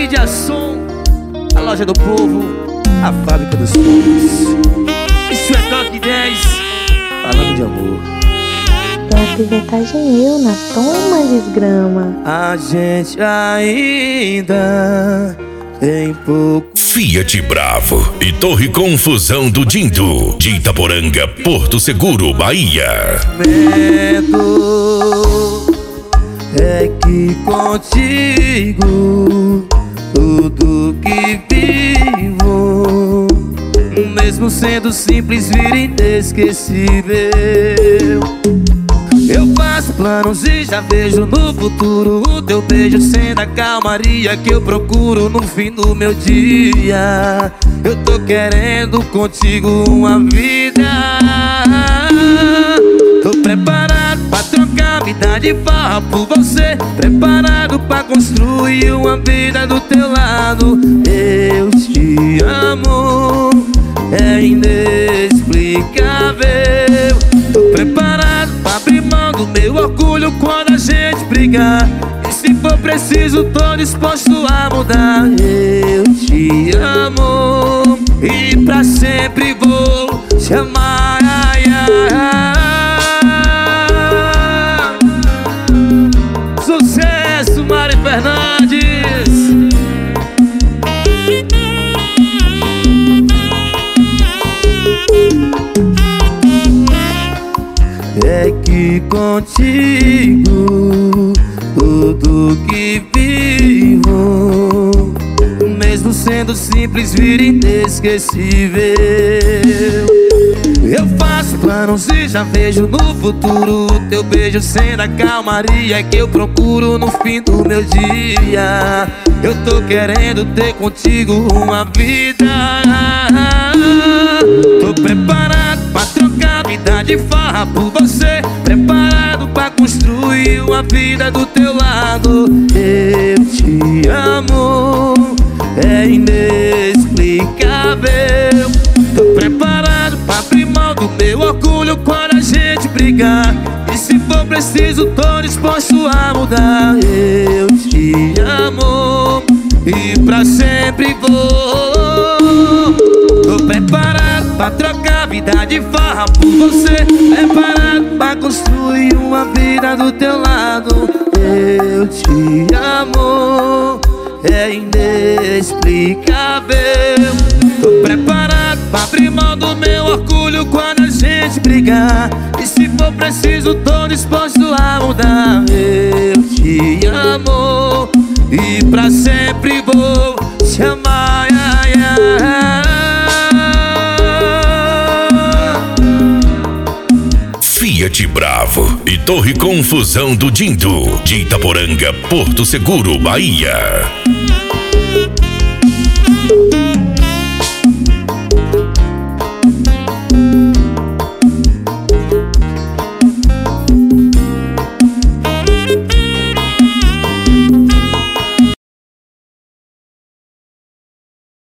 Mídia Som, a loja do povo, a fábrica dos sonhos. Isso é Toque 10, falando de amor. Tem a pivetagem eu na toma desgrama. A gente ainda tem pouco. Fiat Bravo e Torre Confusão do Dindo, de Itaporanga, Porto Seguro, Bahia. Medo é que contigo tudo que vivo, mesmo sendo simples, vira inesquecível. Eu faço planos e já vejo no futuro o teu beijo sendo a calmaria que eu procuro no fim do meu dia. Eu tô querendo contigo uma vida. Tô preparado pra trocar vida de farra por você, preparado pra construir uma vida do teu lado. Eu te amo, é inexplicável. Tô preparado pra abrir mão do meu orgulho quando a gente brigar, e se for preciso tô disposto a mudar. Eu te amo e pra sempre vou te amar. Sucesso, Mari Fernandes. É que contigo tudo que vivo, mesmo sendo simples, vira inesquecível. Eu faço planos e já vejo no futuro o teu beijo sendo a calmaria que eu procuro no fim do meu dia. Eu tô querendo ter contigo uma vida. Tô preparado pra trocar vida de farra por você, preparado pra construir uma vida do teu lado. Eu te amo, é inexplicável. Tô preparado pra abrir mão do meu orgulho quando a gente brigar, e se for preciso tô disposto a mudar. Eu te amo e pra sempre vou. Tô preparado pra trocar vida de farra por você, preparado pra construir uma vida do teu lado. Eu te amo, é inexplicável. Tô preparado pra abrir mão do meu orgulho quando a gente brigar, e se for preciso tô disposto a mudar. Eu te amo e pra sempre vou te amar. Fiat Bravo e Torre Confusão do Dindo, de Itaporanga, Porto Seguro, Bahia.